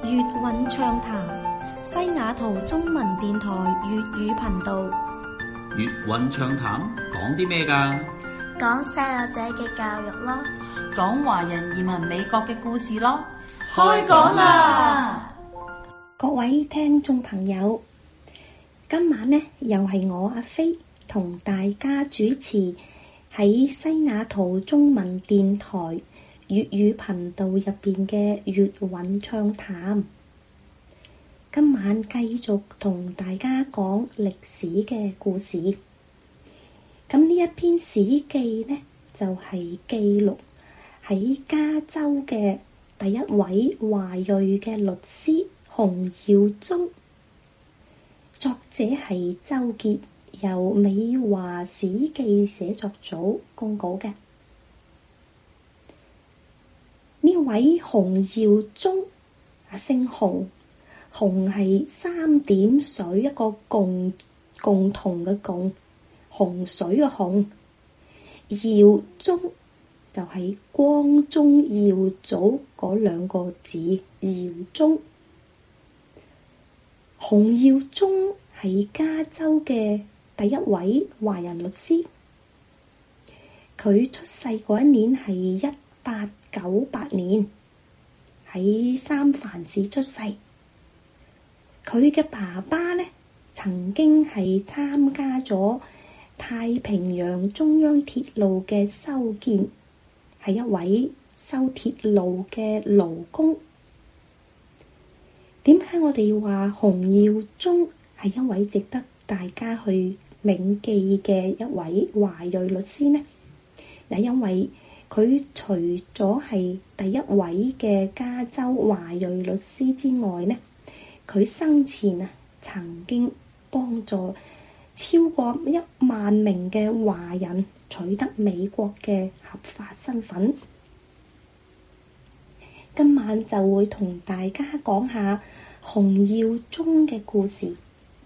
粵韻暢談，西雅圖中文電台粵語頻道。 粵韻暢談講啲咩㗎？ 講細路仔嘅教育咯， 講華人移民美國嘅故事咯。 開講啦！ 各位聽眾朋友，今晚呢又係我阿飛同大家主持喺西雅圖中文電台粵語頻道入邊嘅粵韻暢談。今晚繼續同大家講歷史嘅故事。咁呢一篇史記呢，就係記錄喺加州嘅第一位華裔嘅律師洪耀宗，作者係周傑，由美華史記寫作組公稿嘅。呢位洪耀宗姓洪，洪係三點水一個共同嘅共，洪水嘅洪。耀宗就係光宗耀祖嗰兩個字，耀宗。洪耀宗係加州嘅第一位華人律師，佢出世嗰一年係1898年，喺三藩市出世。佢嘅爸爸呢，曾經係參加咗太平洋中央鐵路嘅修建，係一位修鐵路嘅勞工。點解我哋話洪耀宗係一位值得大家去銘記嘅一位華裔律師呢？因為佢除咗係第一位嘅加州華裔律師之外呢，佢生前曾經幫助超過1萬名嘅華人取得美國嘅合法身份。今晚就會同大家講下洪耀宗嘅故事。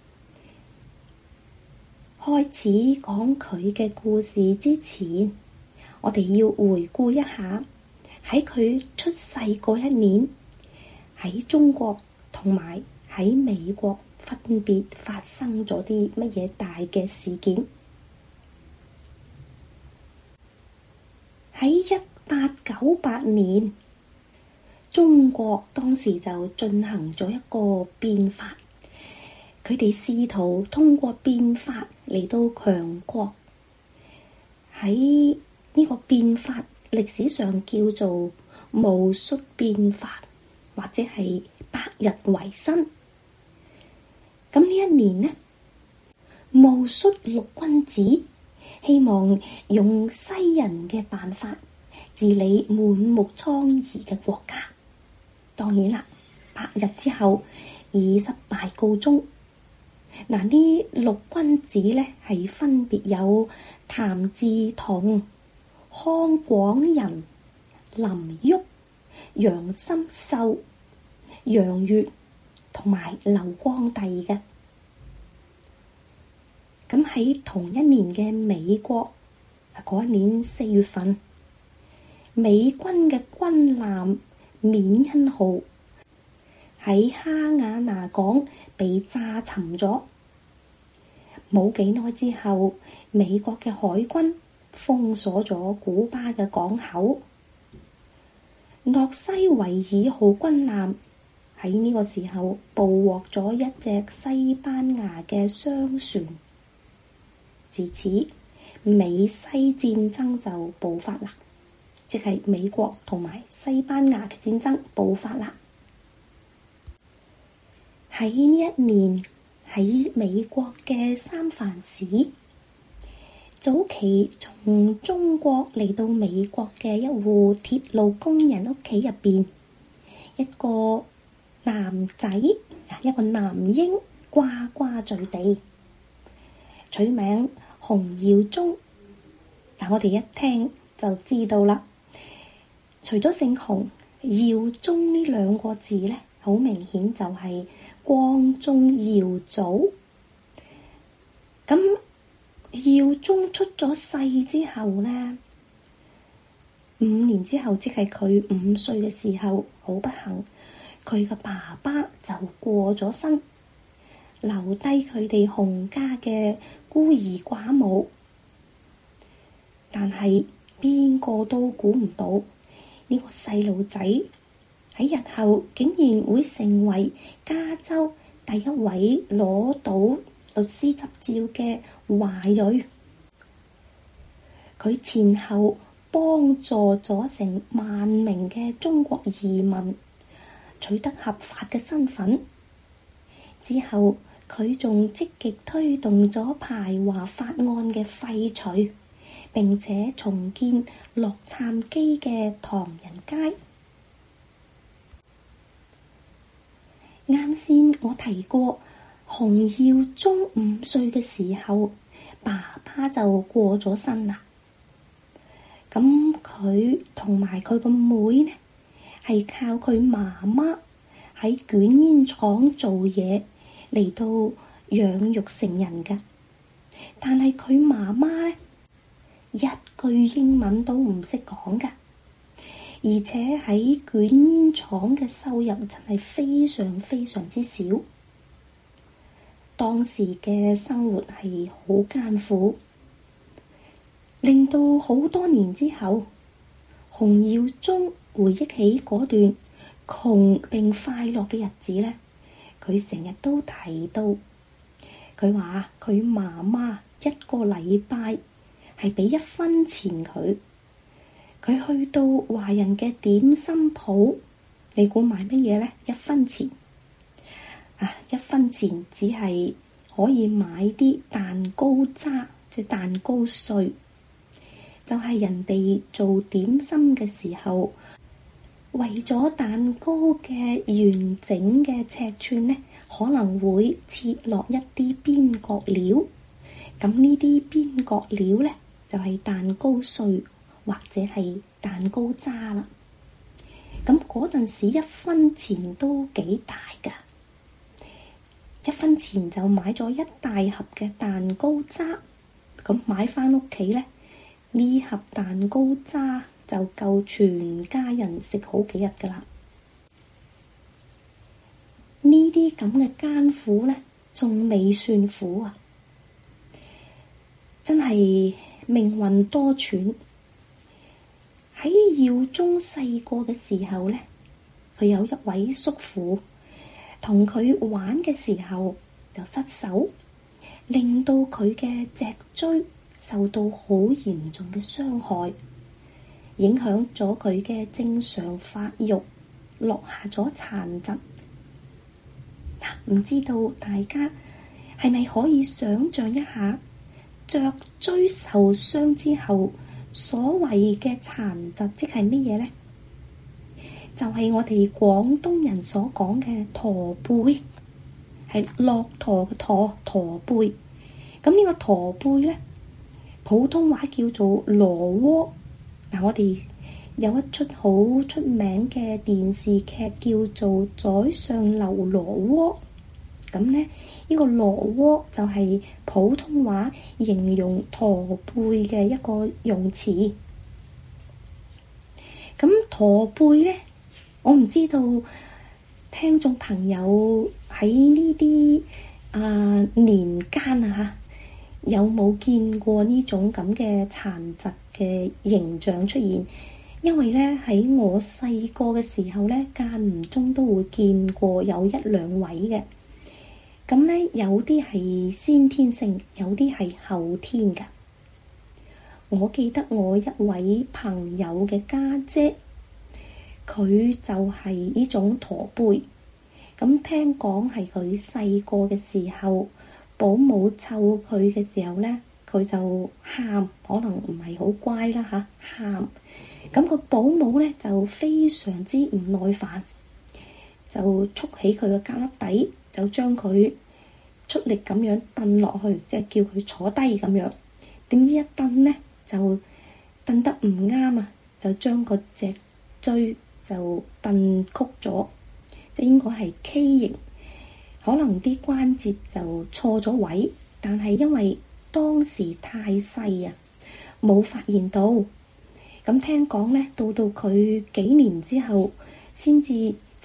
開始講佢嘅故事之前，我哋要回顧一下喺佢出世嗰一年，喺中國同埋喺美國分別發生咗啲乜嘢大嘅事件。喺1898年，中國當時就進行咗一個變法，佢哋試圖通過變法嚟到強國。喺呢個變法歷史上叫做戊戌變法，或者係百日維新。咁呢一年呢，戊戌六君子希望用西人嘅辦法治理滿目瘡痍嘅國家。當然啦，百日之後以失敗告終。呢六君子呢，係分別有譚嗣同、康廣仁、林旭、楊森秀、楊越同埋劉光第嘅。咁喺同一年嘅美國，嗰一年4月份，美軍嘅軍艦緬因號喺哈瓦那港被炸沉咗。冇幾耐之後，美國嘅海軍封鎖咗古巴嘅港口。諾西維爾號軍艦喺呢個時候捕獲咗一隻西班牙嘅商船。自此，美西戰爭就爆發啦，即係美國同埋西班牙嘅戰爭爆發啦。喺呢一年，喺美國嘅三藩市，早期從中國嚟到美國嘅一戶鐵路工人屋企入邊，一個男仔，一個男嬰呱呱墜地，取名洪耀宗。但我哋一聽就知道啦，除咗姓洪，耀宗呢兩個字呢，好明顯就係光宗耀祖。咁耀宗出咗世之後呢，5年之後，即係佢5歲嘅時候，好不幸， 佢嘅爸爸就過咗身，留低佢哋洪家嘅孤兒寡母。但係邊個都估唔到呢個細路仔喺日後竟然會成為加州第一位攞到律師執照嘅華裔。佢前後幫助咗成萬名嘅中國移民取得合法嘅身份。之後佢仲積極推動咗排華法案嘅廢除，並且重建洛杉磯嘅唐人街。啱先我提過，洪耀宗5歲嘅時候，爸爸就過咗身啦。咁佢同埋佢個妹呢，係靠佢媽媽喺捲煙廠做嘢嚟到養育成人㗎。但係佢媽媽呢，一句英文都唔識講㗎，而且喺捲煙廠嘅收入真係非常非常之少。當時嘅生活係好艱苦，令到好多年之後，洪耀宗回憶起嗰段窮並快樂嘅日子呢，佢成日都提到，佢話佢媽媽一個禮拜係俾1分錢佢去到華人嘅點心鋪，你估買乜嘢呢？1分錢，1分錢只係可以買啲蛋糕渣，即係蛋糕碎，就係人哋做點心嘅時候，為咗蛋糕嘅完整嘅尺寸呢，可能會切落一啲邊角料。咁呢啲邊角料呢，就係蛋糕碎或者係蛋糕渣啦。咁嗰陣時1分錢都幾大㗎，1分錢就買咗一大盒嘅蛋糕渣。咁買返屋企呢，呢盒蛋糕渣就夠全家人食好幾日㗎啦。呢啲咁嘅艱苦呢，仲未算苦啊！真係命運多舛。喺耀宗細個嘅時候呢，佢有一位叔父同佢玩嘅時候就失手，令到佢嘅脊椎受到好嚴重嘅傷害，影響咗佢嘅正常發育，落下咗殘疾。唔知道大家係咪可以想像一下，脊椎受傷之後所謂嘅殘疾即係乜嘢呢？就係我哋廣東人所講嘅駝背，係駱駝嘅駝，駝背。咁呢個駝背呢，普通話叫做羅窩。我哋有一出好出名嘅電視劇叫做《宰相劉羅窩》。咁呢，呢個羅窩就係普通話形容駝背嘅一個用詞。咁駝背呢，我唔知道聽眾朋友喺呢啲年間有冇見過呢種咁嘅殘疾嘅形象出現？因為呢，喺我細個嘅時候呢，間唔中都會見過有1-2位嘅。咁呢，有啲係先天性，有啲係後天㗎。我記得我一位朋友嘅家姐，佢就係呢種駝背。咁聽講係佢細個嘅時候，保姆湊佢嘅時候呢，佢就喊，可能唔係好乖啦嚇，喊。咁個保姆呢，就非常之唔耐煩，就束起佢嘅胳肋底，就將佢出力咁樣蹬落去，即係叫佢坐低咁樣。點知一蹬呢，就蹬得唔啱啊，就將個脊椎就蹬曲咗，即係應該係畸形。可能啲關節就錯咗位，但係因為當時太細啊，冇發現到。咁聽講呢，到佢幾年之後先至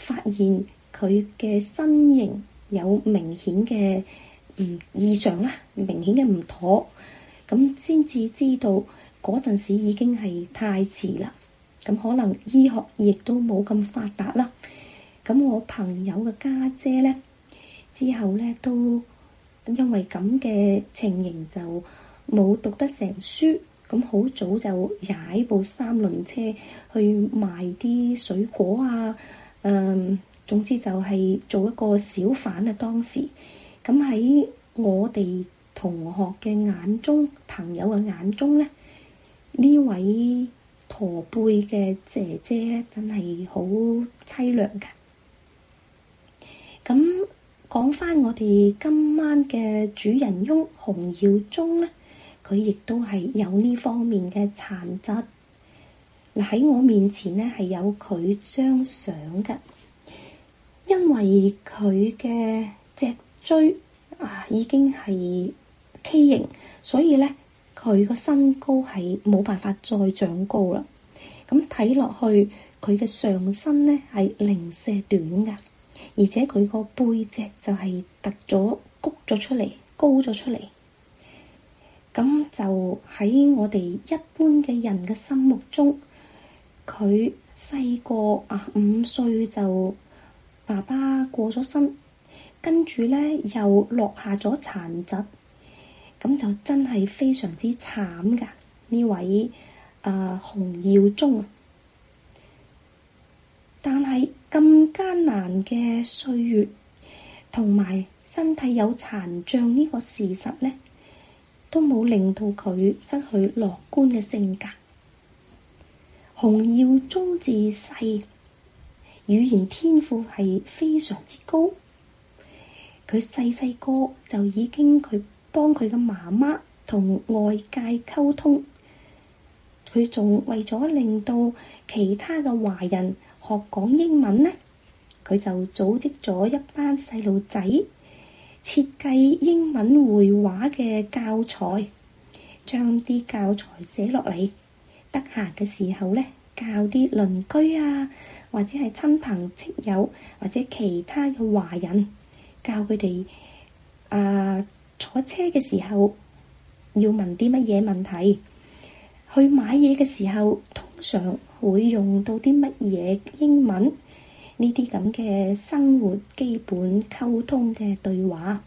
發現佢嘅身形有明顯嘅異常啦，明顯嘅唔妥，咁先至知道嗰陣時已經係太遲啦。咁可能醫學亦都冇咁發達啦。咁我朋友嘅家姐咧，之後咧都因為咁嘅情形就冇讀得成書，咁好早就踩部3輪車去賣啲水果啊，總之就係做一個小販啊。當時咁喺我哋同學嘅眼中，朋友嘅眼中咧，呢位駝背嘅姐姐咧，真係好凄涼㗎。咁講返我哋今晚嘅主人翁洪耀宗咧，佢亦都係有呢方面嘅殘疾。嗱，喺我面前咧係有佢張相㗎，因為佢嘅脊椎已經係畸形，所以咧佢個身高係冇辦法再長高啦。咁睇落去，佢嘅上身咧係零舍短㗎，而且佢個背脊就係突咗、谷咗出嚟、高咗出嚟。咁就喺我哋一般嘅人嘅心目中，佢細個5歲就爸爸過咗身，跟住咧又落下咗殘疾，咁就真係非常之慘㗎。呢位洪耀宗，但係咁艱難嘅歲月，同埋身體有殘障呢個事實咧，都冇令到佢失去樂觀嘅性格。洪耀宗自細語言天賦係非常之高，佢細個就已經幫佢嘅媽媽同外界溝通，佢仲為咗令到其他嘅華人學講英文呢，佢就組織咗一班細路仔設計英文繪畫嘅教材，將啲教材寫落嚟，得閒嘅時候咧教啲鄰居啊，或者係親朋戚友或者其他嘅華人，教佢哋坐車嘅時候要問啲乜嘢問題，去買嘢嘅時候通常會用到啲乜嘢英文，呢啲咁嘅生活基本溝通嘅對話。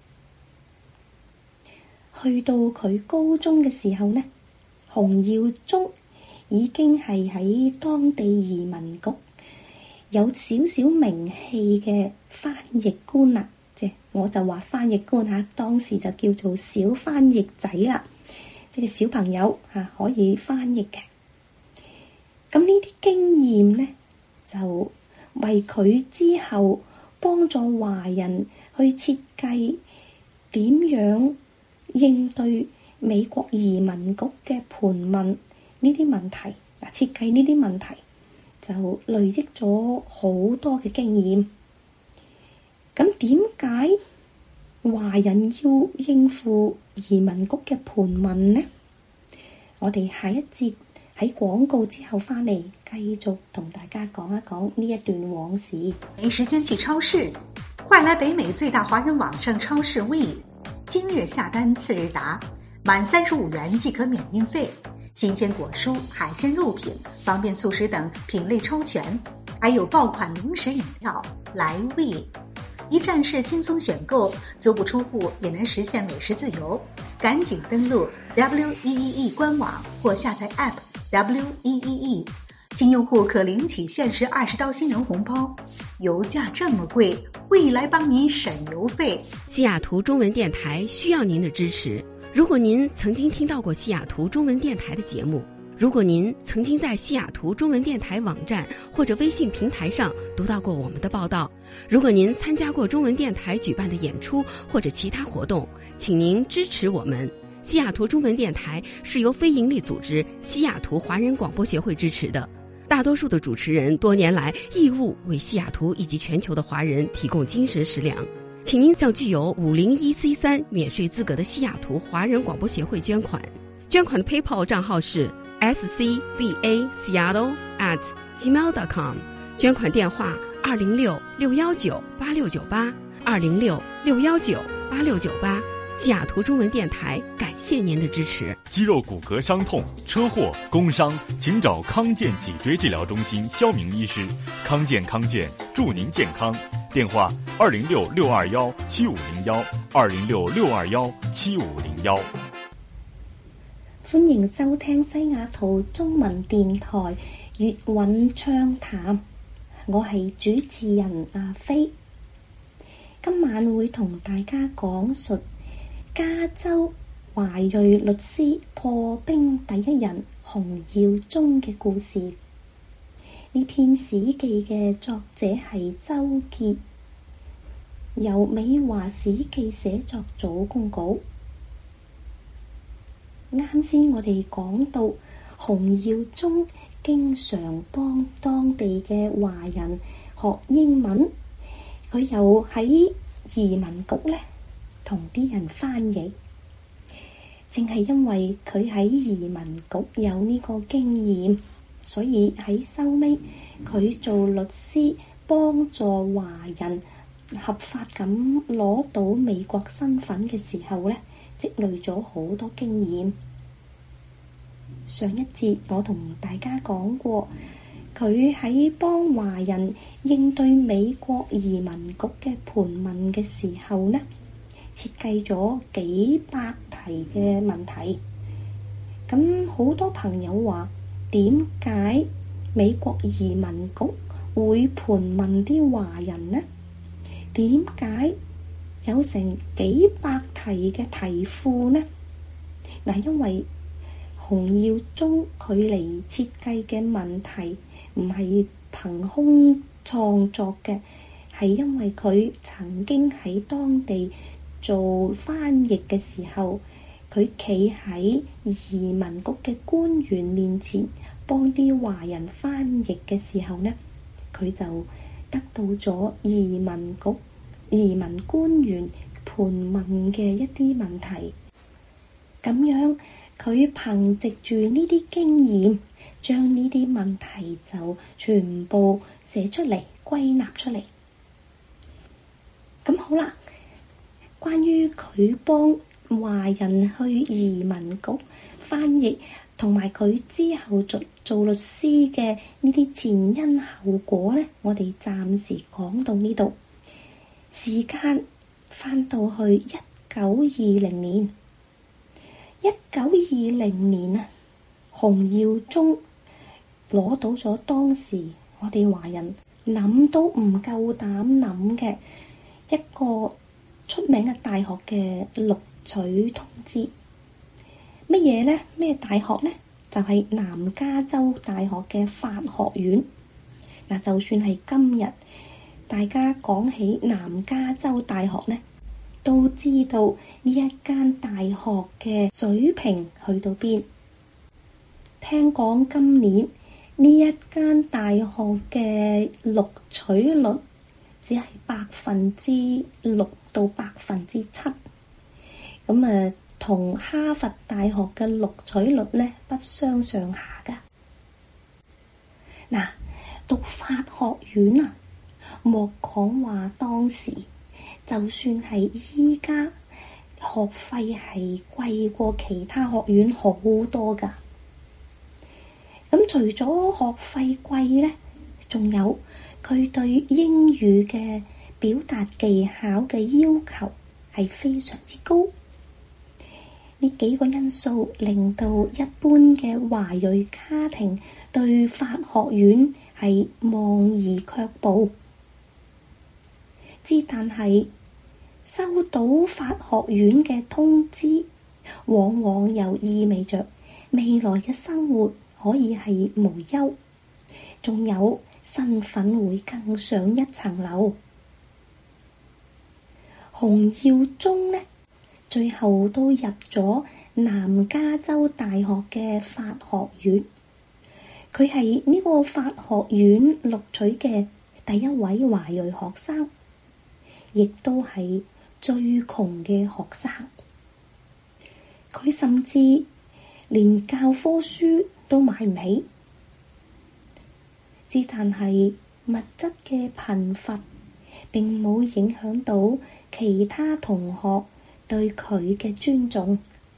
去到佢高中嘅時候呢，洪耀宗已經係喺當地移民局有少少名氣嘅翻譯官啦，我就話翻譯官嚇，當時就叫做小翻譯仔啦，即係小朋友可以翻譯嘅。咁呢啲經驗呢，就為佢之後幫助華人去設計點樣應對美國移民局嘅盤問呢啲問題，設計呢啲問題就累積咗好多嘅經驗。咁點解華人要應付移民局嘅盤問呢？我哋下一節喺廣告之後翻嚟，繼續同大家講一講呢一段往事。 沒時間去超市，快來北美最大華人網上超市 We， 今日下單次日達，滿35元即可免運費，新鮮果蔬、海鮮肉品、方便速食等品類抽全，還有爆款零食飲料，來 We。一站式輕鬆選購，足不出戶也能實現美食自由。趕緊登錄 WEEE 官網或下載 App WEEE， 新用戶可領取限時20刀新人紅包。油價這麼貴，未來幫您省油費。 西雅圖中文電台需要您的支持。如果您曾經聽到過西雅圖中文電台的節目，如果您曾經在西雅圖中文電台網站或者微信平台上讀到過我們的報道，如果您參加過中文電台舉辦的演出或者其他活動，請您支持我們。西雅圖中文電台是由非營利組織西雅圖華人廣播協會支持的，大多數的主持人多年來義務為西雅圖以及全球的華人提供精神食糧。請您向具有501C3免稅資格的西雅圖華人廣播協會捐款，捐款的 PayPal 賬號是scbaseattle@gmail.com， 捐款電話 206-619-8698，206-619-8698。西雅图中文电台感谢您的支持。 肌肉骨骼伤痛、车祸、工伤，请找康健脊椎治疗中心肖明医師。康健祝您健康。電話206-621-7501，206-621-7501。 歡迎收聽西雅圖中文電台粵韻暢談，我係主持人阿飛。今晚會同大家講述加州華裔律師破冰第一人洪耀宗嘅故事。呢篇史記嘅作者係周傑，由美華史記寫作組公稿。啱先我哋講到洪耀宗經常幫當地嘅華人學英文，佢又喺移民局呢同啲人翻譯，正係因為佢喺移民局有呢個經驗，所以喺收尾佢做律師幫助華人合法咁攞到美國身份嘅時候呢，積累咗好多經驗。上一節我同大家講過，佢喺幫華人應對美國移民局嘅盤問嘅時候呢，設計咗幾百題嘅問題。咁好多朋友話，點解美國移民局會盤問啲華人呢？點解有成幾百題嘅題庫呢？嗱，因為洪耀宗佢嚟設計嘅問題唔係憑空創作嘅，係因為佢曾經喺當地做翻譯嘅時候，佢企喺移民局嘅官員面前幫啲華人翻譯嘅時候呢，佢就得到咗移民局移民官員盤問嘅一啲問題。咁樣佢憑藉住呢啲經驗，將呢啲問題就全部寫出嚟，歸納出嚟。咁好啦，關於佢幫華人去移民局翻譯，同埋佢之後做律師嘅呢啲前因後果呢，我哋暫時講到呢度。時間翻到去1920年。1920年啊，洪耀宗攞到咗當時我哋華人諗都唔夠膽諗嘅一個出名嘅大學嘅錄取通知。乜嘢呢？咩大學呢？就係南加州大學嘅法學院。嗱，就算係今日大家講起南加州大學呢，都知道呢一間大學嘅水平去到邊。聽講今年呢一間大學嘅錄取率只係6%到7%，咁同哈佛大學嘅錄取率呢不相上下噶。嗱，讀法學院啊，莫講話當時，就算係依家，學費係貴過其他學院好多噶。咁除咗學費貴呢，仲有佢對英語嘅表達技巧嘅要求係非常之高。呢幾個因素令到一般嘅華裔家庭對法學院係望而卻步。之但係收到法學院嘅通知，往往又意味着未來嘅生活可以係無憂，仲有身份會更上一層樓。洪耀宗呢，最後都入咗南加州大學嘅法學院，佢係呢個法學院錄取嘅第一位華裔學生，亦都係最窮嘅學生。佢甚至連教科書都買唔起，之但係物質嘅貧乏並冇影響到其他同學對佢嘅尊重。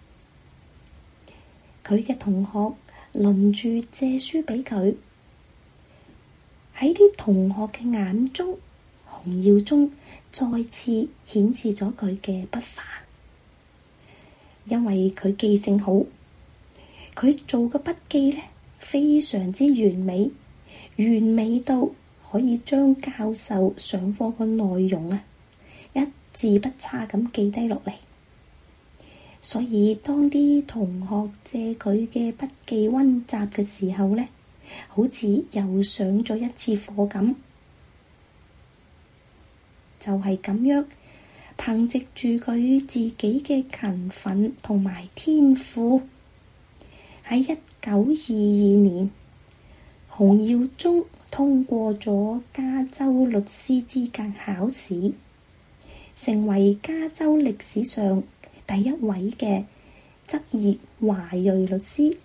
佢嘅同學輪住借書畀佢，喺啲同學嘅眼中，洪耀宗再次顯示咗佢嘅不凡。因為佢記性好，佢做嘅筆記呢非常之完美，完美到可以將教授上課嘅內容一字不差咁記低落嚟。所以當啲同學借佢嘅筆記溫習嘅時候呢，好似又上咗一次課咁。就係咁樣，憑藉住佢自己嘅勤奮同埋天賦，喺1922年，洪耀宗通過咗加州律師資格考試，成為加州歷史上第一位嘅執業華裔律師。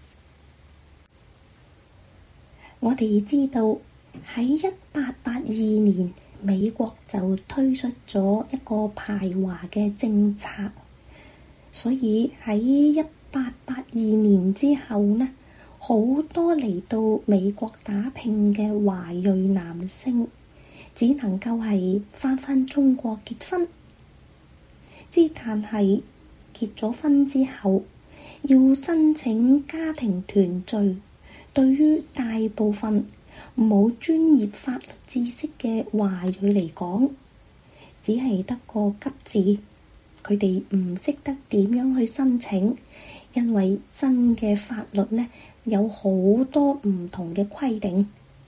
我哋知道喺1882年，美國就推出咗一個排華嘅政策，所以喺1882年之後呢，好多嚟到美國打拼嘅華裔男性，只能夠係返中國結婚。但係結咗婚之後，要申請家庭團聚，對於大部分冇專業法律知識嘅華裔嚟講，只係得個急字，佢哋唔識得點樣去申請，因為真嘅法律呢有好多唔同嘅規定。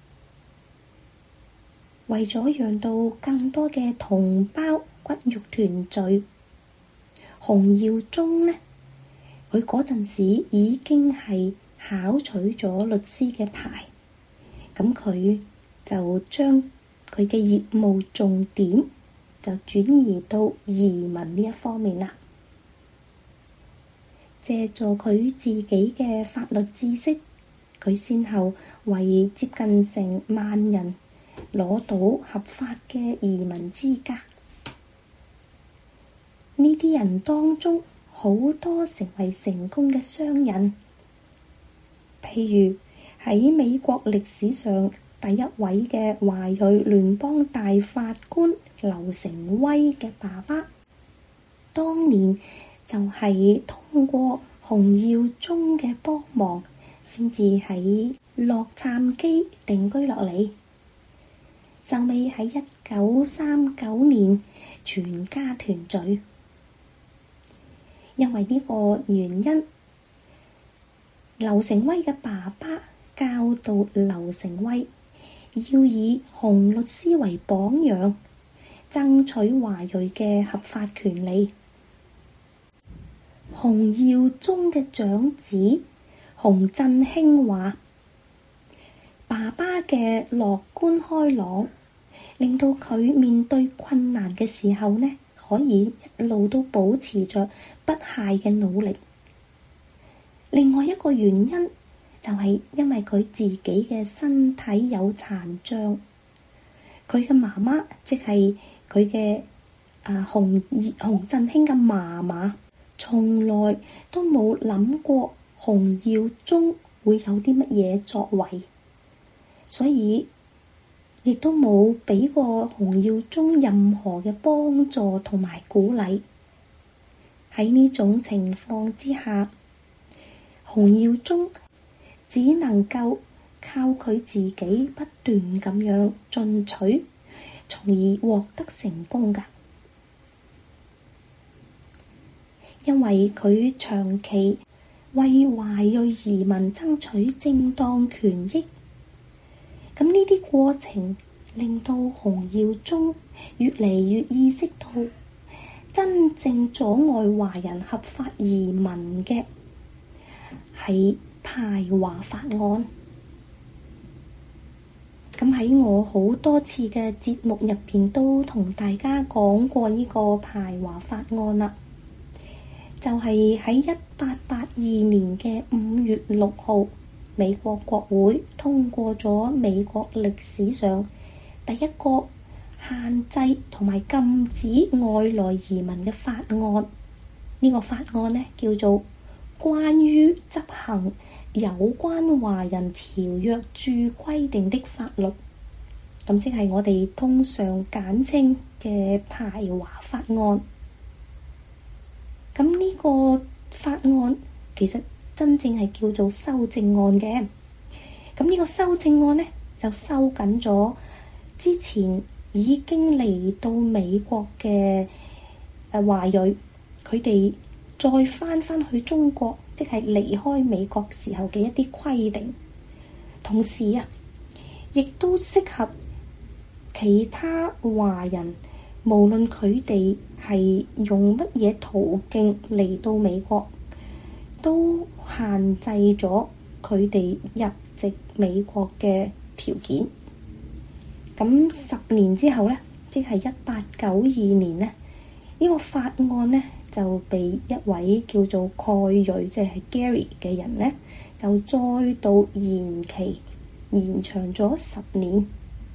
為咗讓到更多嘅同胞骨肉團聚，洪耀宗呢，佢嗰陣時已經係考取咗律師嘅牌，咁佢就將佢嘅業務重點就轉移到移民呢一方面啦。借助佢自己嘅法律知識，佢先後為接近成萬人攞到合法嘅移民資格。呢啲人當中，好多成為成功嘅商人，譬如喺美國歷史上第一位嘅華裔聯邦大法官劉成威嘅爸爸，當年就係通過洪耀宗嘅幫忙，先至喺洛杉磯定居落嚟。就尾喺1939年全家團聚。因為呢個原因，劉成威嘅爸爸教導劉成威要以洪律師為榜樣，爭取華裔嘅合法權利。洪耀宗嘅長子洪振興話：爸爸嘅樂觀開朗，令到佢面對困難嘅時候呢，可以一路都保持着不懈嘅努力。另外一個原因就係因為佢自己嘅身體有殘障，佢嘅媽媽即係佢嘅洪振興嘅媽媽，從來都冇諗過洪耀宗會有啲乜嘢作為，所以亦都冇俾過洪耀宗任何嘅幫助同埋鼓勵。喺呢種情況之下，洪耀宗只能夠靠佢自己不斷咁樣進取，從而獲得成功㗎。因為佢長期為華裔移民爭取正當權益，咁呢啲過程令到洪耀宗越嚟越意識到，真正阻礙華人合法移民嘅係排華法案。咁喺我好多次嘅節目入邊都同大家講過呢個排華法案啦，就係喺1882年嘅5月6號， 美國國會通過咗美國歷史上第一個限制同埋禁止外來移民嘅法案。呢個法案呢，叫做關於執行有關華人條約注規定的法律，咁即係我哋通常簡稱嘅排華法案。咁呢個法案其實真正係叫做修正案嘅。咁呢個修正案呢，就收緊咗之前已經嚟到美國嘅華裔，佢哋再返去中國，即係離開美國時候嘅一啲規定。同時啊，亦都適合其他華人，無論佢哋係用乜嘢途徑嚟到美國，都限制咗佢哋入籍美國嘅條件。咁10年之後呢，即係1892年呢，呢個法案呢就被一位叫做蓋瑞，即係 Gary 嘅人呢，就再度延長咗10年。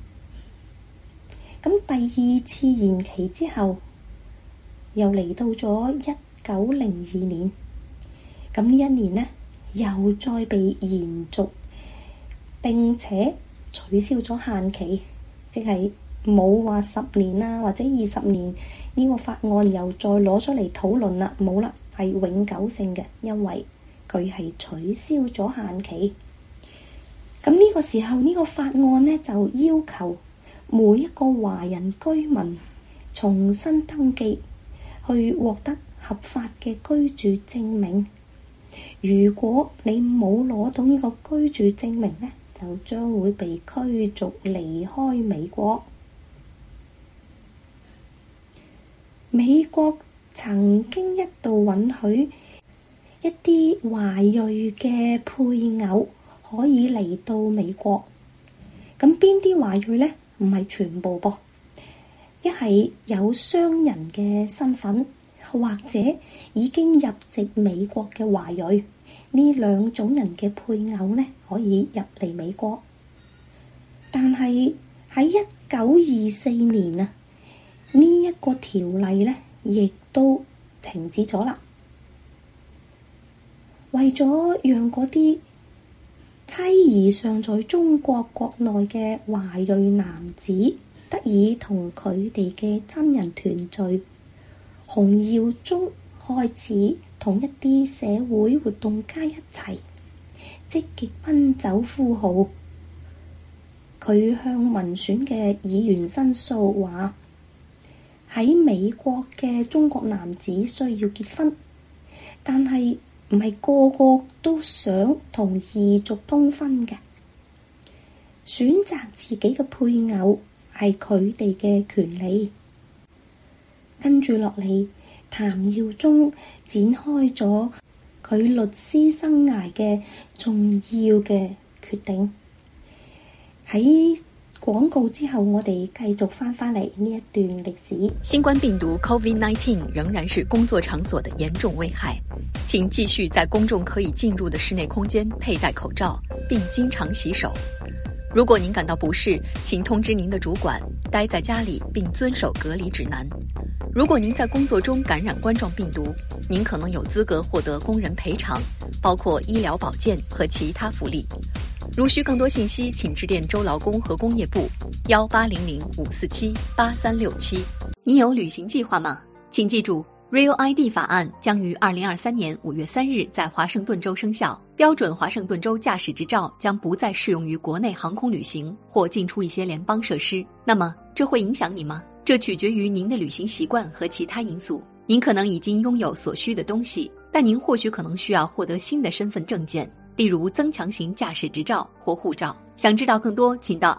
咁第二次延期之後，又嚟到咗1902年。咁呢一年呢，又再被延續，並且取消咗限期，即係冇話10年啦，或者20年呢個法案又再攞出嚟討論啦，冇啦，係永久性嘅，因為佢係取消咗限期。咁呢個時候呢個法案呢，就要求每一個華人居民重新登記，去獲得合法嘅居住證明。如果你冇攞到呢個居住證明呢，就將會被驅逐離開美國。美國曾經一度允許一啲華裔嘅配偶可以嚟到美國。咁邊啲華裔呢？唔係全部噃，一係有商人嘅身份，或者已經入籍美國嘅華裔，呢兩種人嘅配偶呢，可以入嚟美國。但係喺1924年啊，呢一個條例呢，亦都停止咗啦。為咗讓嗰啲妻兒尚在中國國內嘅華裔男子得以同佢哋嘅親人團聚，洪耀宗開始同一啲社會活動家一齊積極奔走呼號。佢向民選嘅議員申訴話，喺美國嘅中國男子需要結婚，但係唔係個個都想同異族通婚嘅，選擇自己嘅配偶係佢哋嘅權利。跟住落嚟，譚耀宗展開咗佢律師生涯嘅重要嘅決定。喺廣告之後，我哋繼續翻嚟呢一段歷史。 新冠病毒 COVID-19 仍然是工作場所的嚴重危害，請繼續在公眾可以進入的室內空間佩戴口罩，並經常洗手。如果您感到不適，請通知您的主管，待在家裡並遵守隔離指南。如果您在工作中感染冠狀病毒，您可能有資格獲得工人賠償，包括醫療保健和其他福利。如需更多信息，請致電州勞工和工業部1800-547-8367。你有旅行計劃嗎？請記住 Real ID 法案將於2023年5月3日在華盛頓州生效，標準華盛頓州駕駛執照將不再適用於國內航空旅行或進出一些聯邦設施。那麼，這會影響你嗎？這取決於您的旅行習慣和其他因素。您可能已經擁有所需的東西，但您或許可能需要獲得新的身份證件，例如增強型駕駛執照或護照。想知道更多，請到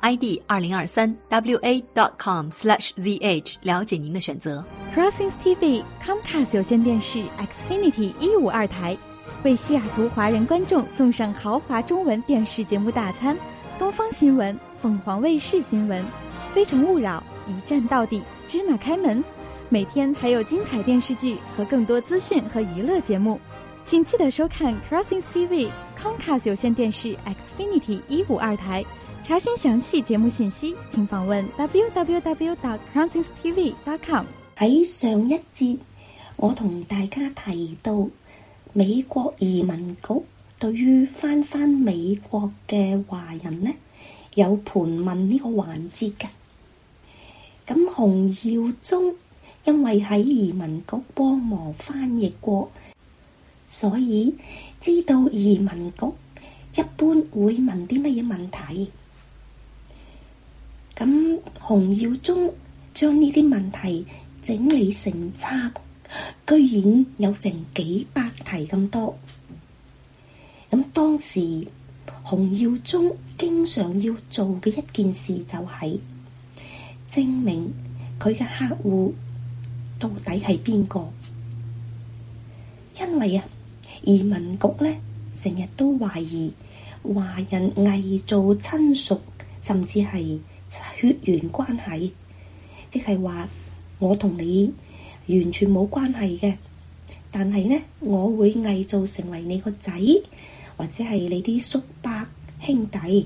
id2023wa.com/zh 了解您的選擇。 Crossings TV Comcast 有線電視 Xfinity 152台為西雅圖華人觀眾送上豪華中文電視節目大餐，東方新聞、鳳凰衛視新聞、非誠勿擾、一站到底、芝麻開門，每天還有精彩電視劇和更多資訊和娛樂節目。 請記得收看 Crossings TV Comcast 有線電視 Xfinity 152台。查詢詳細節目信息，請訪問 www.crossingstv.com。 喺上一節，我同大家提到美國移民局對於返美國嘅華人呢，有盤問呢個環節嘅。咁洪耀宗因為喺移民局幫忙翻譯過，所以知道移民局一般會問啲乜嘢問題。咁洪耀宗將呢啲問題整理成冊，居然有成幾百題咁多。咁當時洪耀宗經常要做嘅一件事就係證明佢嘅客戶到底係邊個。因為移民局呢成日都懷疑華人偽造親屬，甚至係血緣關係，即係話我同你完全冇關係嘅，但係呢我會偽造成為你個仔，或者係你啲叔伯兄弟。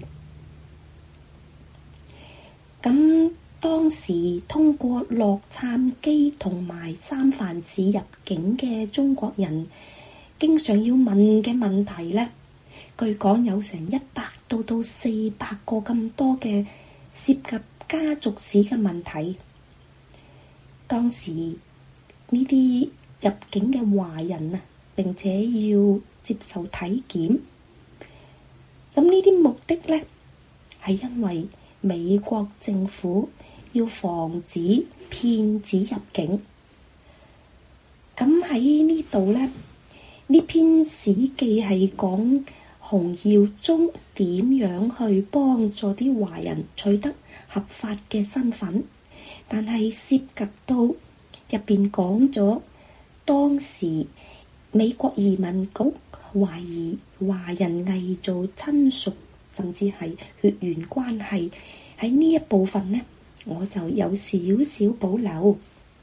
咁當時通過洛杉磯同埋三藩市入境嘅中國人，經常要問嘅問題呢，據講有成100到400個咁多嘅涉及家族史嘅問題。當時呢啲入境嘅華人並且要接受體檢。咁呢啲目的呢，係因為美國政府要防止騙子入境。咁喺呢度呢，呢篇史記係講洪耀宗點樣去幫助啲華人取得合法嘅身份，但係涉及到入邊講咗當時美國移民局懷疑華人偽造親屬，甚至係血緣關係。喺呢一部分呢，我就有少少保留，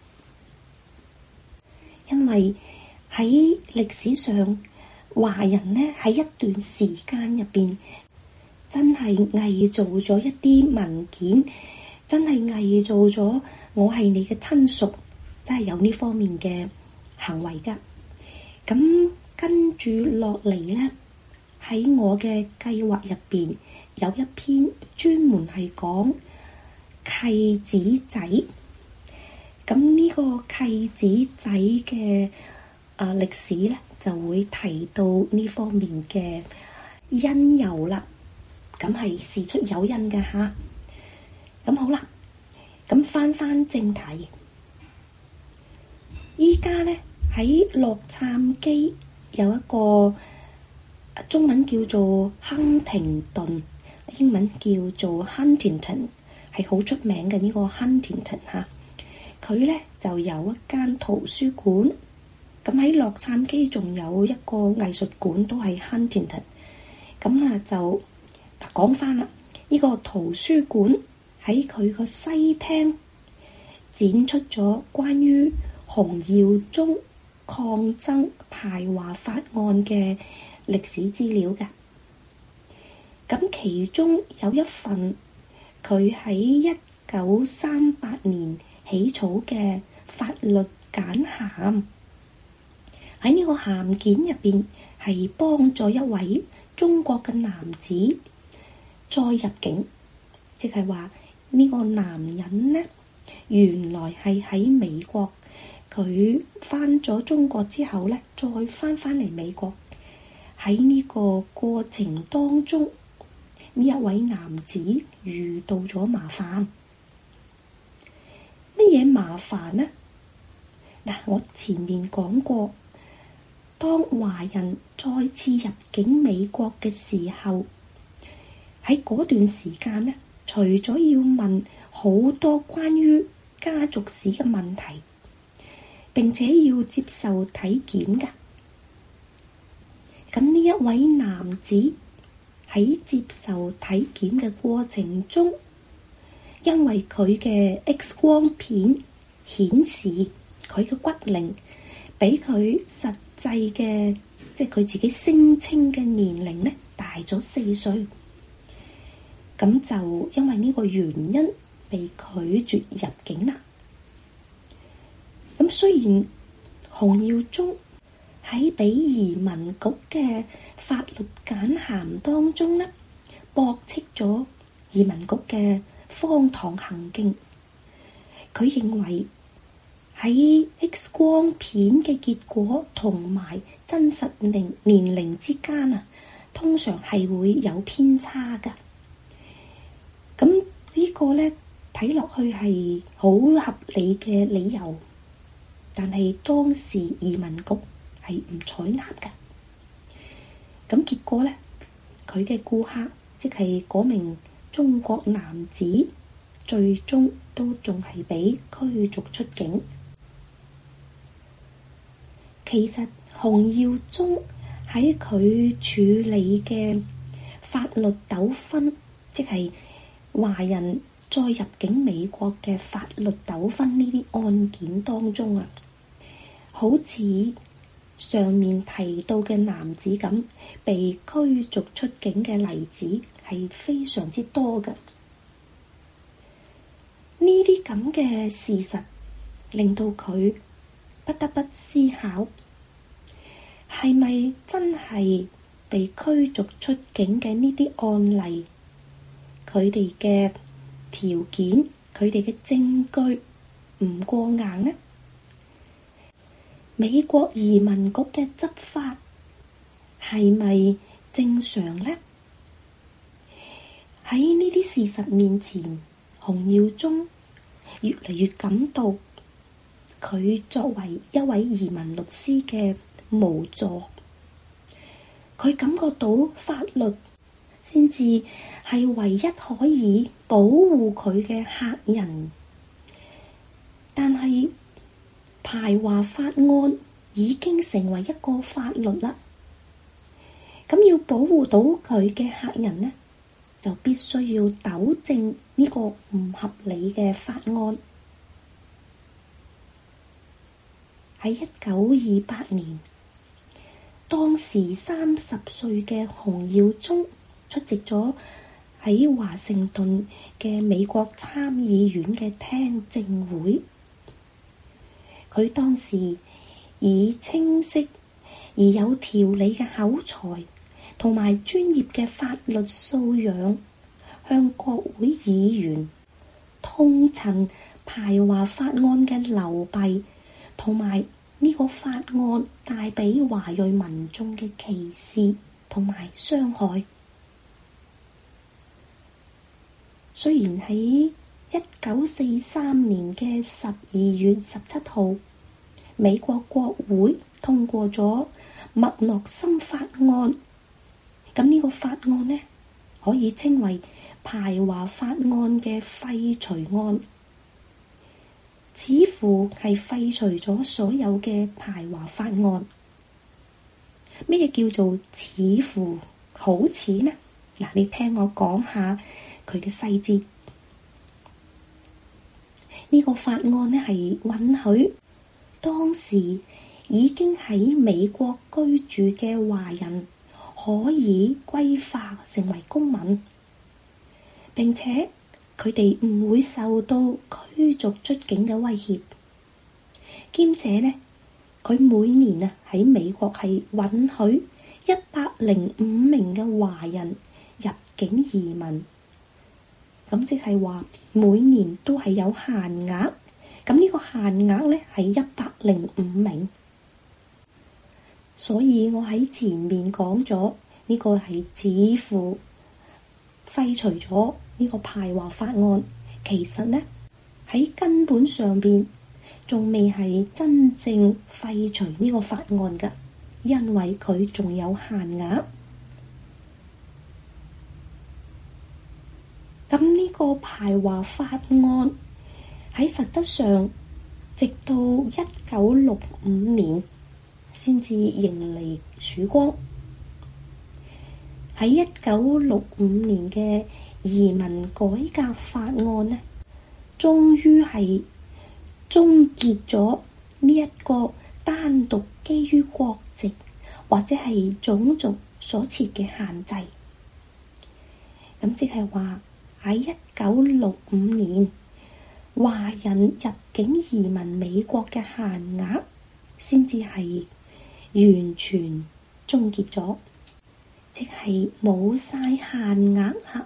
因為喺歷史上華人呢喺一段時間入邊真係偽造咗一啲文件，真係偽造咗我係你嘅親屬，真係有呢方面嘅行為㗎。咁跟住落嚟呢，喺我嘅計劃入邊有一篇專門係講契子仔。咁呢個契子仔嘅歷史呢，就會提到呢方面嘅因由啦。咁係事出有因嘅吓。咁好啦，咁返正題。依家呢，喺洛杉磯有一個中文叫做亨廷頓，英文叫做 Huntington， 係好出名嘅呢個 Huntington 吓。佢呢就有一間圖書館，咁喺洛杉磯仲有一個藝術館都係 Huntington。咁就講返啦，呢個圖書館喺佢個西廳展出咗關於洪耀宗抗爭排華法案嘅歷史資料嘅。咁其中有一份佢喺1938年起草嘅法律簡函，喺呢個函件入邊係幫助一位中國嘅男子再入境，即係話呢個男人呢，原來係喺美國，佢返咗中國之後呢，再返嚟美國。喺呢個過程當中，呢一位男子遇到咗麻煩。乜嘢麻煩呢？嗱，我前面講過，當華人再次入境美國嘅時候，喺嗰段時間呢，除咗要問好多關於家族史嘅問題，並且要接受體檢㗎。咁呢一位男子喺接受體檢嘅過程中，因為佢嘅 X 光片顯示佢嘅骨齡比佢實際嘅即係佢自己聲稱嘅年齡呢，大咗4歲。咁就因為呢個原因被拒絕入境啦。咁雖然洪耀宗喺俾移民局嘅法律簡函當中呢，駁斥咗移民局嘅荒唐行徑，佢認為喺 X 光片嘅結果同埋真實年齡之間啊，通常係會有偏差㗎。咁呢個呢，睇落去係好合理嘅理由，但係當時移民局係唔採納㗎。咁結果呢，佢嘅顧客即係嗰名中國男子，最終都仲係被驅逐出境。其實洪耀宗喺佢處理嘅法律糾紛，即係華人再入境美國嘅法律糾紛呢啲案件當中啊，好似上面提到嘅男子咁，被驅逐出境嘅例子係非常之多嘅。呢啲咁嘅事實令到佢不得不思考，係咪真係被驅逐出境嘅呢啲案例，佢哋嘅條件、佢哋嘅證據唔過硬呢？美國移民局嘅執法係咪正常呢？喺呢啲事實面前，洪耀宗越嚟越感到佢作為一位移民律師嘅無助。佢感覺到法律先至係唯一可以保護佢嘅客人，但係排華法案已經成為一個法律啦。咁要保護到佢嘅客人呢，就必須要糾正呢個唔合理嘅法案。喺1928年，當時30歲嘅洪耀宗出席咗喺華盛頓嘅美國參議院嘅聽證會。佢當時以清晰而有條理嘅口才同埋專業嘅法律素養，向國會議員痛陳排華法案嘅流弊，同埋呢個法案帶俾華裔民眾嘅歧視同埋傷害。雖然喺1943年嘅12月17號，美國國會通過咗麥諾森法案，咁呢個法案呢，可以稱為排華法案嘅廢除案，似乎係廢除咗所有嘅排華法案。咩叫做似乎好似呢？嗱，你聽我講下佢嘅細節。呢個法案呢，係允許當時已經喺美國居住嘅華人可以歸化成為公民，並且佢哋唔會受到驅逐出境嘅威脅。兼且呢，佢每年喺美國係允許105名嘅華人入境移民，咁即係話每年都係有限額。咁呢個限額呢，係105名。所以我喺前面講咗，呢個係似乎廢除咗呢個排華法案，其實呢，喺根本上邊仲未係真正廢除呢個法案㗎，因為佢仲有限額。咁呢個排華法案喺實質上，直到1965年先至迎嚟曙光。喺1965年嘅移民改革法案呢，終於係終結咗呢一個單獨基於國籍或者係種族所設嘅限制。咁即係話喺1965年，華人入境移民美國嘅限額先至係完全終結咗，即係冇晒限額啦。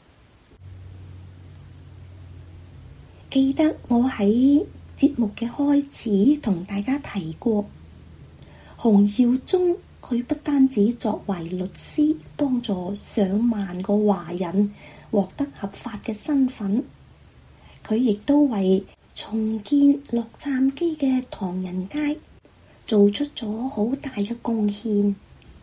記得我喺節目嘅開始同大家提過，洪耀宗佢不單止作為律師幫助上萬個華人獲得合法嘅身份，佢亦都為重建洛杉磯嘅唐人街做出咗好大嘅貢獻。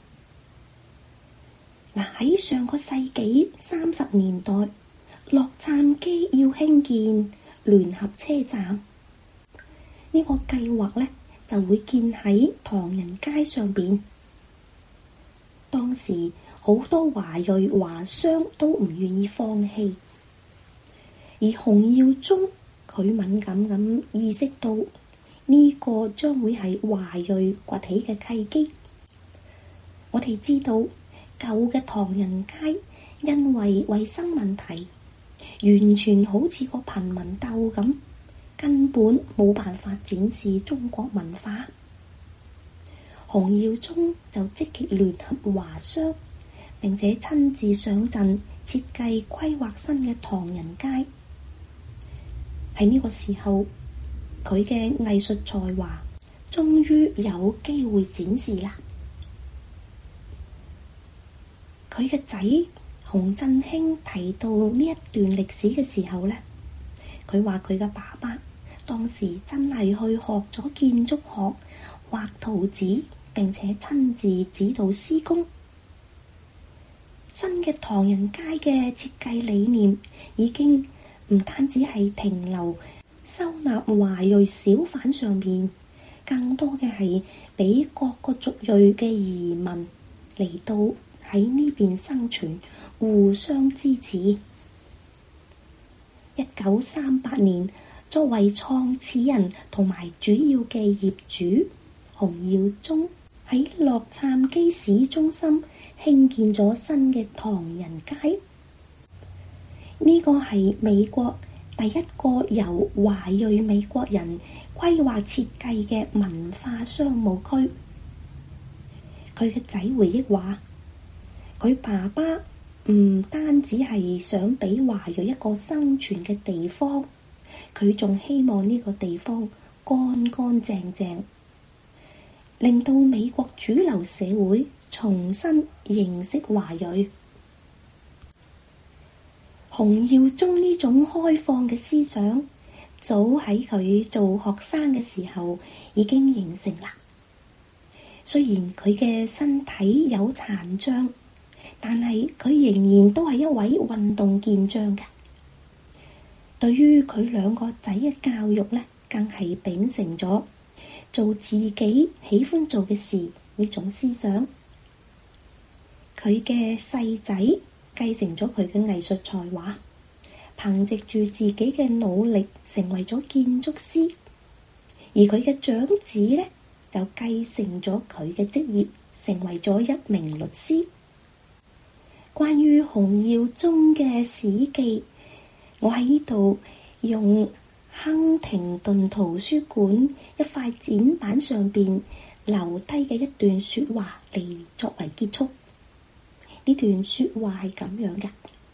喺上個世紀30年代，洛杉磯要興建聯合車站，呢個計劃呢就會建喺唐人街上邊。當時好多華裔華商都唔願意放棄，而洪耀宗佢敏感咁意識到呢個將會係華裔崛起嘅契機。我哋知道舊嘅唐人街因為衛生問題，完全好似個貧民竇咁，根本冇辦法展示中國文化。洪耀宗就積極聯合華商，並且親自上陣設計規劃新嘅唐人街。喺呢個時候，佢嘅藝術才華終於有機會展示啦。佢嘅仔洪振興提到呢一段歷史嘅時候呢，佢話佢嘅爸爸當時真係去學咗建築學，畫圖紙，並且親自指導施工。新嘅唐人街嘅設計理念已經唔單止係停留收納華裔小販上面，更多嘅係俾各個族裔嘅移民嚟到喺呢邊生存，互相支持。1938年，作為創始人同埋主要嘅業主，洪耀宗喺洛杉磯市中心興建咗新嘅唐人街。呢個係美國第一個由華裔美國人規劃設計嘅文化商務區。佢嘅仔回憶話，佢爸爸唔單止係想俾華裔一個生存嘅地方，佢仲希望呢個地方乾乾淨淨，令到美國主流社會重新認識華裔。洪耀宗呢種開放嘅思想，早喺佢做學生嘅時候已經形成啦。雖然佢嘅身體有殘障，但係佢仍然都係一位運動健將嘅。對於佢兩個仔嘅教育呢，更係秉承咗做自己喜歡做嘅事呢種思想。佢嘅細仔繼承咗佢嘅藝術才華，憑藉住自己嘅努力成為咗建築師，而佢嘅長子呢，就繼承咗佢嘅職業，成為咗一名律師。關於洪耀宗嘅史記，我喺呢度用亨廷頓圖書館一塊展板上邊留低嘅一段說話嚟作為結束。呢段說話係咁樣嘅：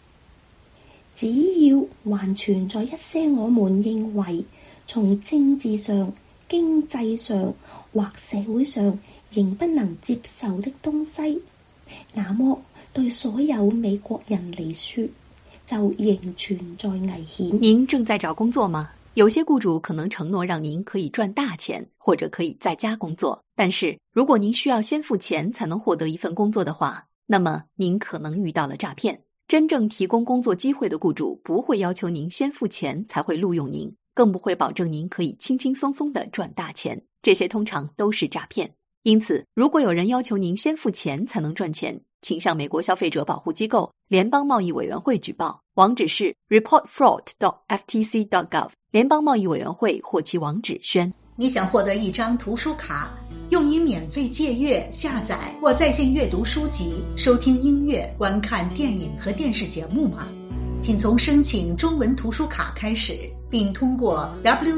只要還存在一些我們認為從政治上、經濟上或社會上仍不能接受的東西，那麼對所有美國人嚟說，就仍存在危險。 您正在找工作嗎？有些雇主可能承諾讓您可以賺大錢，或者可以在家工作。但是如果您需要先付錢才能獲得一份工作的話，那麼您可能遇到了詐騙。真正提供工作機會的雇主不會要求您先付錢才會錄用您，更不會保證您可以輕輕鬆鬆地賺大錢。這些通常都是詐騙。因此，如果有人要求您先付錢才能賺錢，請向美國消費者保護機構聯邦貿易委員會舉報，網址是 reportfraud.ftc.gov。聯邦貿易委員會或其網址宣。 你想獲得一張圖書卡，用以免費借閱、下載或在線閱讀書籍、收聽音樂、觀看電影和電視節目嗎？請從申請中文圖書卡開始，並通過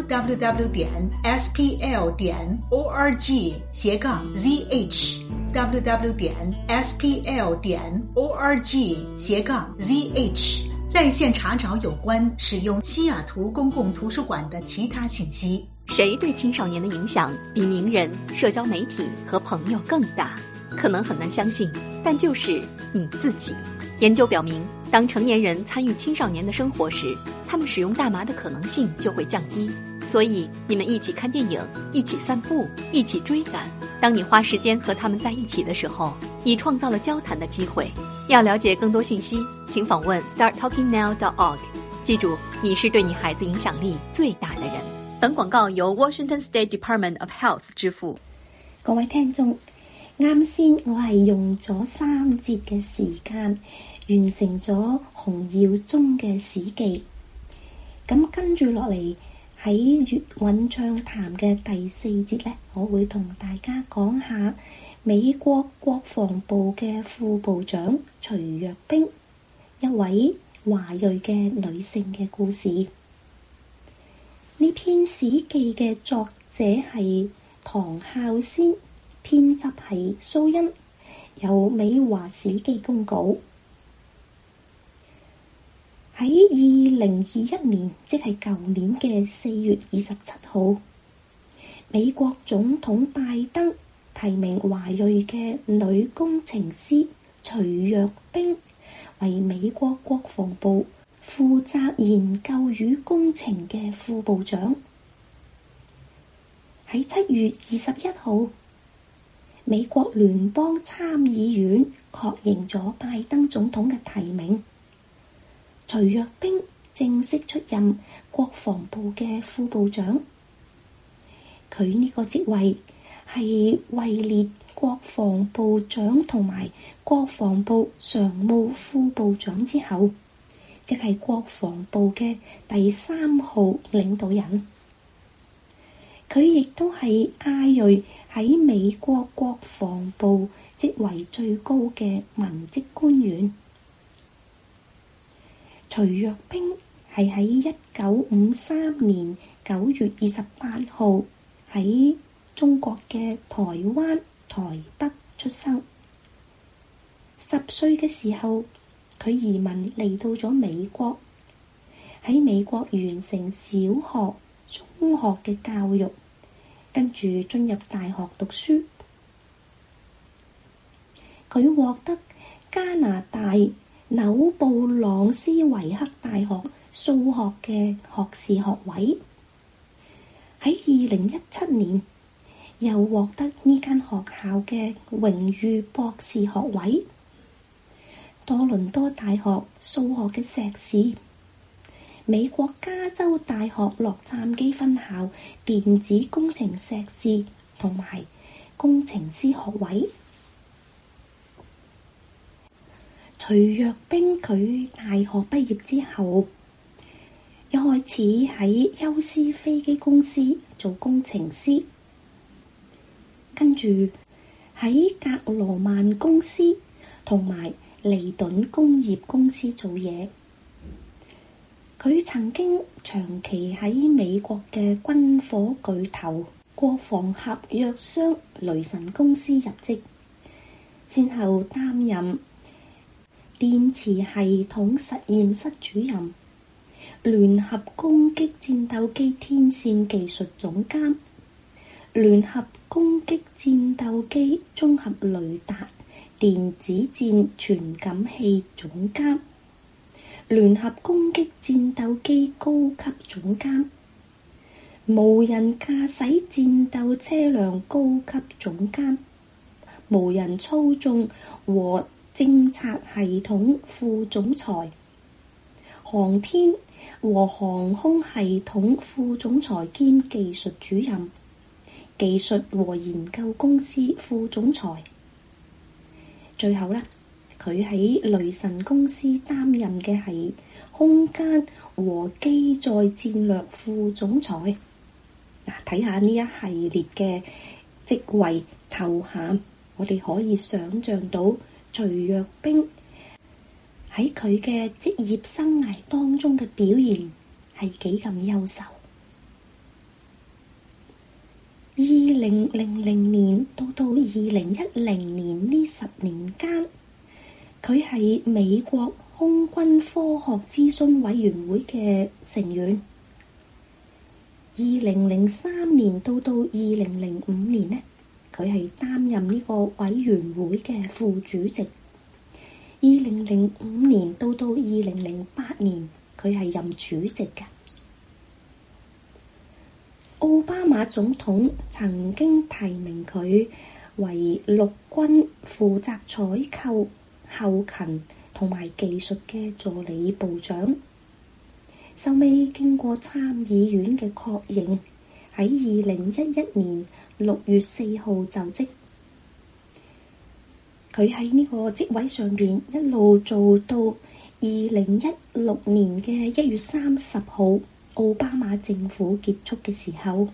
www.spl.org/zh www.spl.org/zh 在線查找有關使用西雅圖公共圖書館的其他信息。 誰對青少年的影響比名人、社交媒體和朋友更大？可能很難相信，但就是你自己。研究表明，當成年人參與青少年的生活時，他們使用大麻的可能性就會降低。所以，你們一起看電影，一起散步，一起追趕。當你花時間和他們在一起的時候，你創造了交談的機會。要了解更多信息，請訪問 starttalkingnow.org。記住，你是對你孩子影響力最大的人。本廣告由 Washington State Department of Health 支付。 各位聽眾，啱先我係用咗3節嘅時間完成咗洪耀宗嘅史記。咁跟住落嚟喺粵韻暢談嘅第4節呢，我會同大家講下美國國防部嘅副部長徐若冰，一位華裔嘅女性嘅故事。呢篇史記嘅作者係唐孝先，編輯係蘇欣，由美華史記公稿。喺2021年，即係舊年嘅4月27號，美國總統拜登提名華裔嘅女工程師徐若冰為美國國防部負責研究與工程嘅副部長。喺7月21號，美國聯邦參議院確認咗拜登總統嘅提名，徐若冰正式出任國防部嘅副部長。佢呢個職位係位列國防部長同埋國防部常務副部長之後，即係國防部嘅第3號領導人。佢亦都係亞裔喺美國國防部職位最高嘅文職官員。徐若冰係喺1953年9月28號喺中國嘅台灣台北出生。10歲嘅時候，佢移民嚟到咗美國，喺美國完成小學、中學嘅教育，跟住進入大學讀書。佢獲得加拿大紐布朗斯維克大學數學嘅學士學位。喺2017年，又獲得呢間學校嘅榮譽博士學位。多倫多大學數學嘅碩士，美國加州大學洛杉磯分校電子工程碩士同埋工程師學位。徐若冰佢大學畢業之後，一開始喺休斯飛機公司做工程師，跟住喺格羅曼公司同埋利頓工業公司做嘢。佢曾經長期喺美國嘅軍火巨頭國防合約商雷神公司入職，先後擔任電磁系統實驗室主任、聯合攻擊戰鬥機天線技術總監、聯合攻擊戰鬥機綜合雷達電子戰傳感器總監、聯合攻擊戰鬥機高級總監、無人駕駛戰鬥車輛高級總監、無人操縱和偵察系統副總裁、航天和航空系統副總裁兼技術主任、技術和研究公司副總裁。最後呢，佢喺雷神公司擔任嘅係空間和機載戰略副總裁。 睇下呢一系列嘅職位頭銜，我哋可以想像到徐若冰喺佢嘅職業生涯當中嘅表現係幾咁優秀。2000年到2010年呢10年間，佢係美國空軍科學諮詢委員會嘅成員。2003年到2005年呢，佢係擔任呢個委員會嘅副主席。2005年到2008年，佢係任主席嘅。奧巴馬總統曾經提名佢為陸軍負責採購、後勤同埋技術嘅助理部長，收尾經過參議院嘅確認，喺2011年6月4號就職。佢喺呢個職位上邊一路做到2016年嘅1月30號，奧巴馬政府結束嘅時候。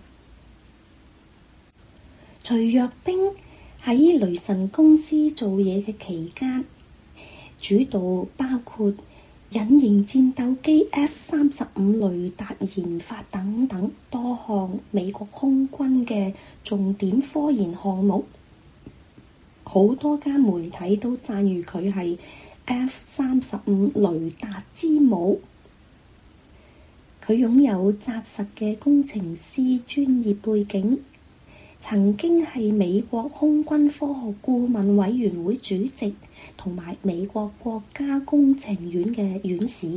徐若冰喺雷神公司做嘢嘅期間，主導包括隱形戰鬥機 F-35雷達研發等等多項美國空軍嘅重點科研項目。好多間媒體都讚譽佢係 F-35雷達之母。佢擁有紮實嘅工程師專業背景，曾經係美國空軍科學顧問委員會主席同埋美國國家工程院嘅院士。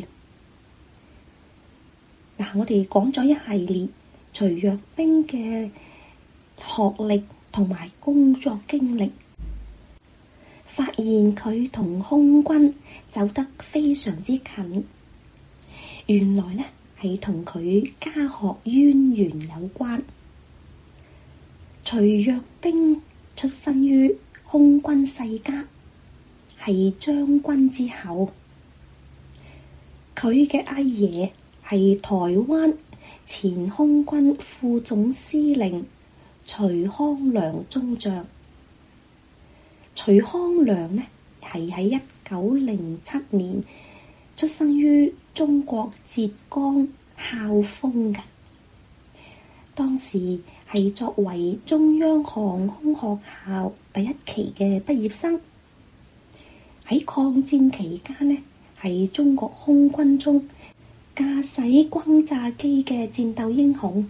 我哋講咗一系列徐若冰嘅學歷同埋工作經歷，發現佢同空軍走得非常之近。原來呢係同佢家學淵源有關。徐若冰出身於空軍世家，係將軍之後。佢嘅阿爺係台灣前空軍副總司令徐康良中將。徐康良呢係喺1907年出生於中國浙江孝豐嘅，當時係作為中央航空學校第一期嘅畢業生。喺抗戰期間呢，係中國空軍中駕駛轟炸機嘅戰鬥英雄。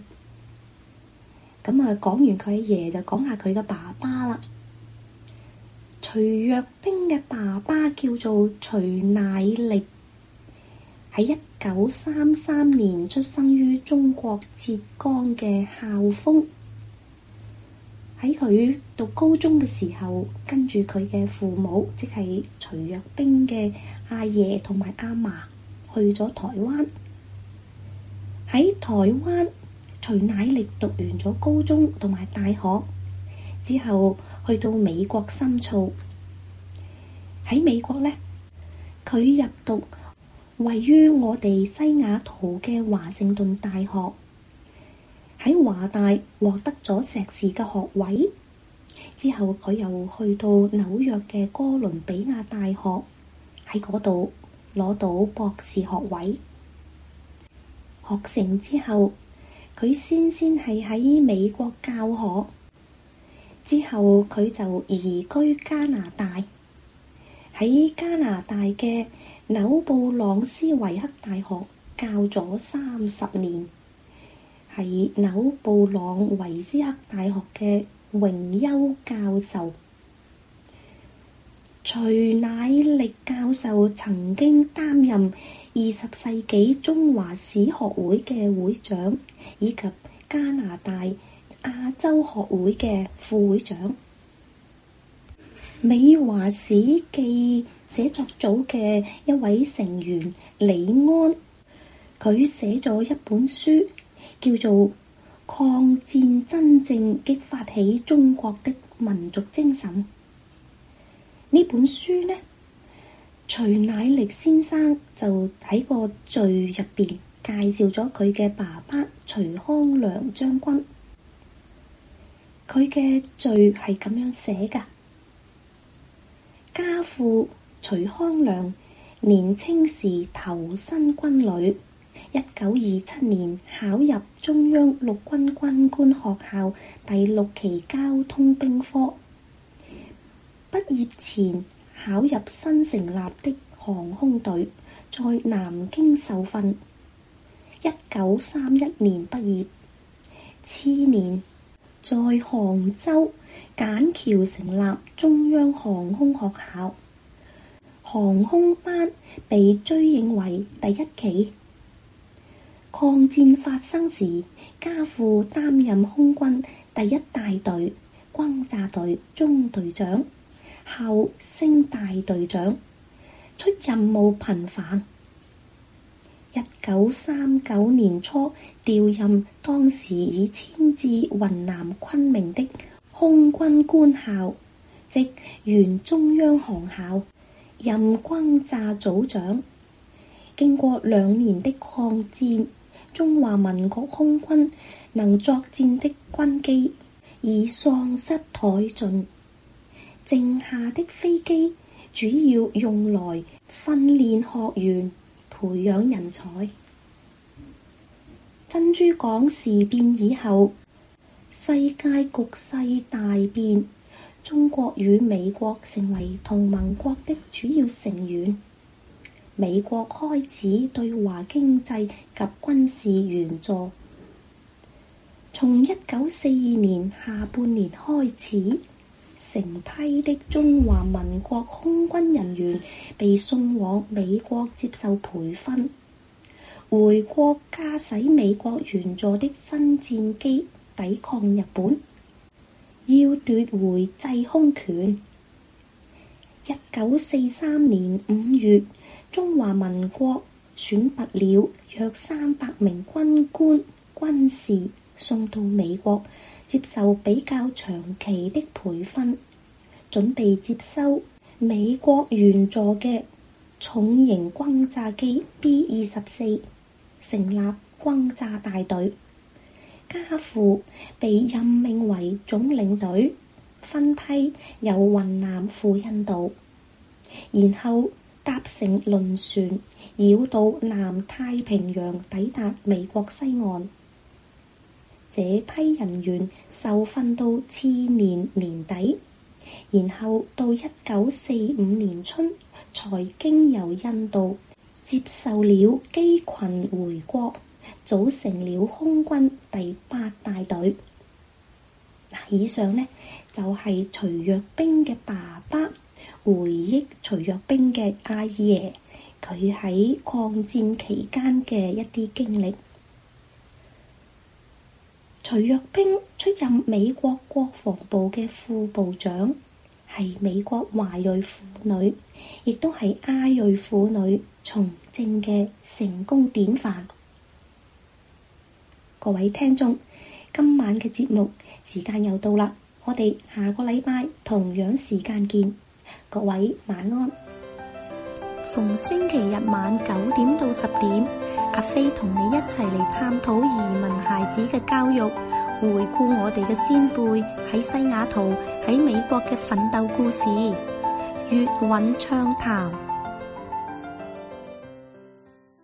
講完佢阿爺，就講下佢嘅爸爸啦。徐若冰嘅爸爸叫做徐乃力，喺1933年出生於中國浙江嘅孝豐。喺佢讀高中嘅時候，跟住佢嘅父母，即係徐若冰嘅阿爺同埋阿嫲，去咗台灣。喺台灣，徐乃力讀完咗高中同埋大學之後，去到美國深造。喺美國呢，佢入讀位於我哋西雅圖嘅華盛頓大學，喺華大獲得咗碩士嘅學位。之後佢又去到紐約嘅哥倫比亞大學，喺嗰度攞到博士學位。學成之後，佢先係喺美國教學，之後佢就移居加拿大，喺加拿大嘅紐布朗斯維克大學教咗30年，係紐布朗維斯克大學嘅榮休教授。徐乃力教授曾經擔任20世紀中華史學會嘅會長，以及加拿大亞洲學會嘅副會長。美華史記寫作組嘅一位成員李安，佢寫咗一本書，叫做《抗戰真正激發起中國的民族精神》。呢本書呢，徐乃力先生就喺個序入邊介紹咗佢嘅爸爸徐康良將軍。 佢嘅序係咁樣寫㗎：家父徐康良年青時投身軍旅，1927年考入中央陸軍軍官學校第6期交通兵科，畢業前考入新成立的航空隊，在南京受訓，1931年畢業，次年在杭州筍橋成立中央航空學校，航空班被追認為第1期。抗戰發生時，家父擔任空軍第1大隊轟炸隊中隊長，後升大隊長，出任務頻繁。1939年初調任當時已遷至雲南昆明的空軍官校，即原中央航校，任轟炸組長。經過2年的抗戰，中華民國空軍能作戰的軍機已喪失殆盡，剩下的飛機主要用來訓練學員，培養人才。珍珠港事變以後，世界局勢大變，中國與美國成為同盟國的主要成員。美國開始對華經濟及軍事援助。從1942年下半年開始，成批的中華民國空軍人員被送往美國接受培訓，回國駕駛美國援助的新戰機抵抗日本，要奪回制空權。1943年5月，中華民國選拔了約300名軍官軍士送到美國接受比較長期的培訓，準備接收美國援助嘅重型轟炸機 B-24， 成立轟炸大隊。家父被任命為總領隊，分批由雲南赴印度，然後搭乘輪船繞道南太平洋抵達美國西岸。這批人員受訓到次年年底，然後到1945年春才經由印度接受了機群回國，組成了空軍第8大隊。以上呢就係徐若冰嘅爸爸回憶徐若冰嘅阿爺，佢喺抗戰期間嘅一啲經歷。徐若冰出任美國國防部嘅副部長，係美國華裔婦女，亦都係亞裔婦女從政嘅成功典範。各位聽眾，今晚嘅節目時間又到啦，我哋下個禮拜同樣時間見，各位晚安。 逢星期日晚9點到10點，阿飛同你一齊嚟探討移民孩子嘅教育，回顧我哋嘅先輩喺西雅圖、喺美國嘅奮鬥故事，粵韻暢談。